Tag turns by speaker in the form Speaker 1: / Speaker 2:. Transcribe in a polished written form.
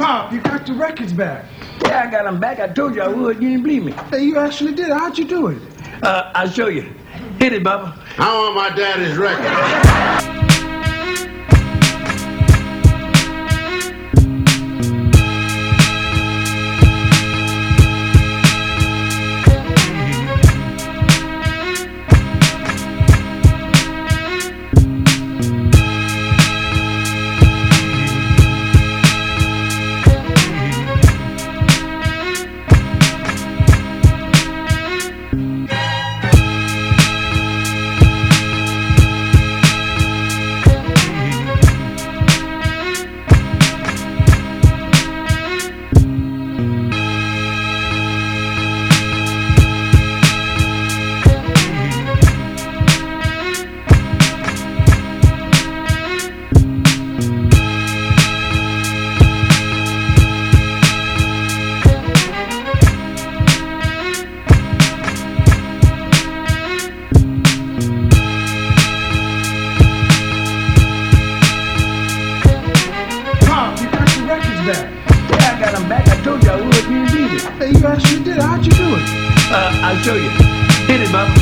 Speaker 1: Pop, you got the records back.
Speaker 2: Yeah, I got them back. I told you I would. You didn't believe me.
Speaker 1: Hey, you actually did. How'd you do it?
Speaker 2: I'll show you. Hit it, Bubba.
Speaker 3: I want my daddy's record.
Speaker 2: Yeah, I got them back. I told you I would. You didn't believe me.
Speaker 1: Hey, you actually did. How'd you do it?
Speaker 2: I'll show you. Hit it, Bubba.